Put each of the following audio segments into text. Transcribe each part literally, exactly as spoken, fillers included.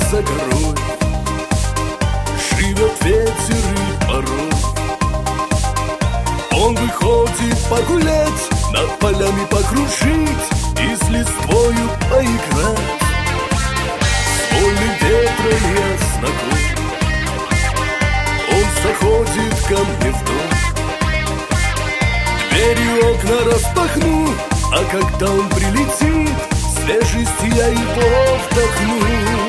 за горой живет ветер и порой. Он выходит погулять, над полями покружить и с листвою поиграть. С вольным ветром я знаком. Он заходит ко мне в дом, двери окна распахну, а когда он прилетит, свежести я его вдохну.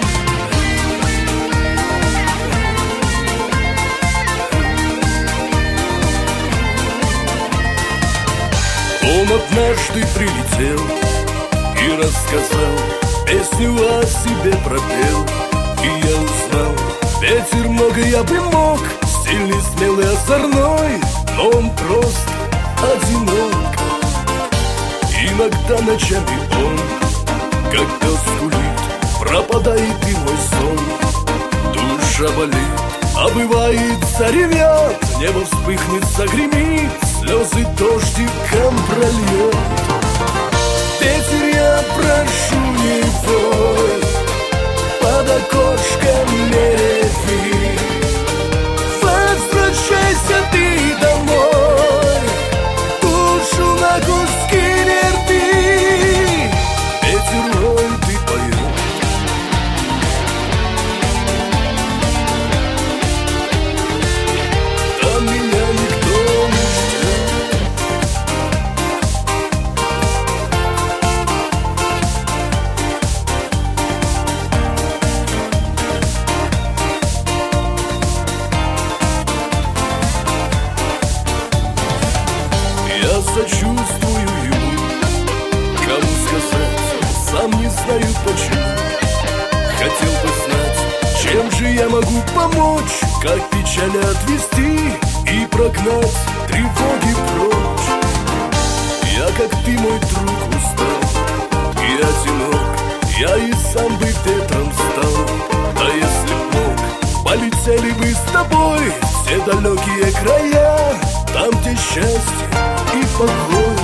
Он однажды прилетел и рассказал, песню о себе пропел. И я узнал, ветер много я бы мог, сильный, смелый, озорной, но он просто одинок. Иногда ночами он, как пес скулит, пропадает и мой сон. Душа болит, а бывает заревет, небо вспыхнет, загремит, слезы дождиком прольет. Ветер, я прошу его, под окошком не реви. Возвращайся ты домой, душу на куски не рви. Ветер, ой, ты поет. А меня никто не ждет. Я сочувствую ему, кому сказать, сам не знаю почему. Хотел бы знать, чем же я могу помочь, как печаль отвести и прогнать тревоги прочь. Я, как ты, мой друг, устал и одинок, я и сам бы ветром стал. Да если б мог, полетели бы с тобой в все далекие края, там, где счастье и покой.